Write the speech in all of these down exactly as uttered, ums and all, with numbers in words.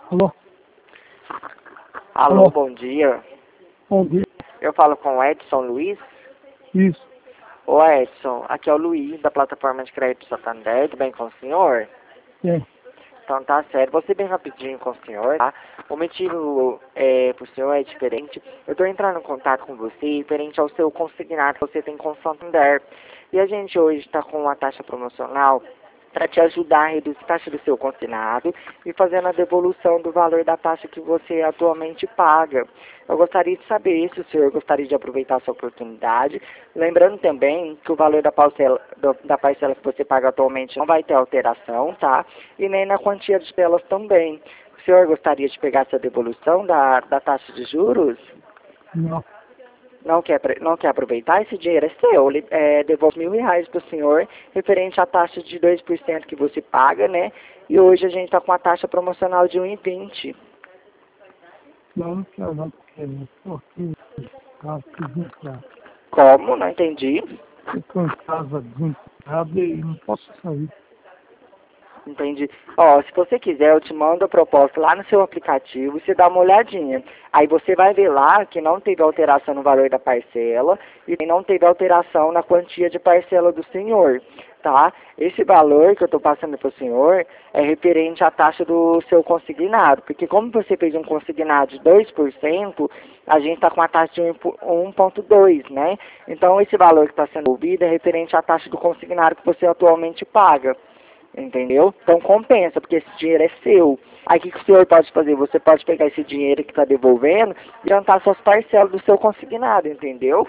Alô? Alô, Alô? bom dia. Bom dia. Eu falo com o Edson Luiz. Isso. Ô Edson, aqui é o Luiz, da plataforma de crédito Santander, tudo bem com o senhor? Sim. Então tá certo, vou ser bem rapidinho com o senhor, tá? O motivo é, pro senhor é diferente. Eu tô entrando em contato com você referente ao seu consignado que você tem com o Santander. E a gente hoje está com uma taxa promocional para te ajudar a reduzir a taxa do seu consignado e fazendo a devolução do valor da taxa que você atualmente paga. Eu gostaria de saber se o senhor gostaria de aproveitar essa oportunidade, lembrando também que o valor da parcela, do, da parcela que você paga atualmente não vai ter alteração, tá? E nem na quantia de telas também. O senhor gostaria de pegar essa devolução da, da taxa de juros? Não. Não quer, não quer aproveitar? Esse dinheiro é seu. Ele, é, devolve mil reais para o senhor, referente à taxa de dois por cento que você paga, né? E hoje a gente está com a taxa promocional de um vírgula vinte. Não, não quero não, porque eu estou aqui em casa desempregado. Como? Não entendi. Eu estou em casa desempregado e não posso sair. Entendi. Ó, se você quiser, eu te mando a proposta lá no seu aplicativo, você dá uma olhadinha. Aí você vai ver lá que não teve alteração no valor da parcela e não teve alteração na quantia de parcela do senhor, tá? Esse valor que eu estou passando para o senhor é referente à taxa do seu consignado, porque como você fez um consignado de dois por cento, a gente está com a taxa de um vírgula dois, né? Então esse valor que está sendo ouvido é referente à taxa do consignado que você atualmente paga. Entendeu? Então compensa, porque esse dinheiro é seu. Aí o que, que o senhor pode fazer? Você pode pegar esse dinheiro que está devolvendo e adiantar suas parcelas do seu consignado, entendeu?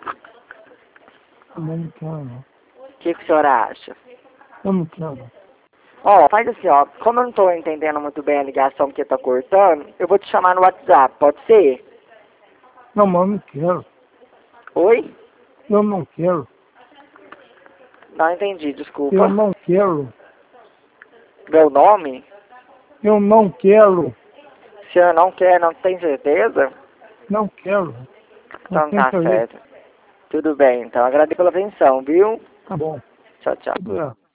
Também não quero não. O que, que o senhor acha? Eu não quero não. Ó, faz assim, ó. Como eu não estou entendendo muito bem a ligação que está cortando, eu vou te chamar no WhatsApp, pode ser? Não, mas eu não quero. Oi? Eu não quero. Não entendi, desculpa. Eu não quero. Meu nome? Eu não quero. O senhor não quer, não tem certeza? Não quero. Não Então tem tá que ver. certo. Tudo bem, então agradeço pela atenção, viu? Tá bom. Tchau, tchau. Obrigado.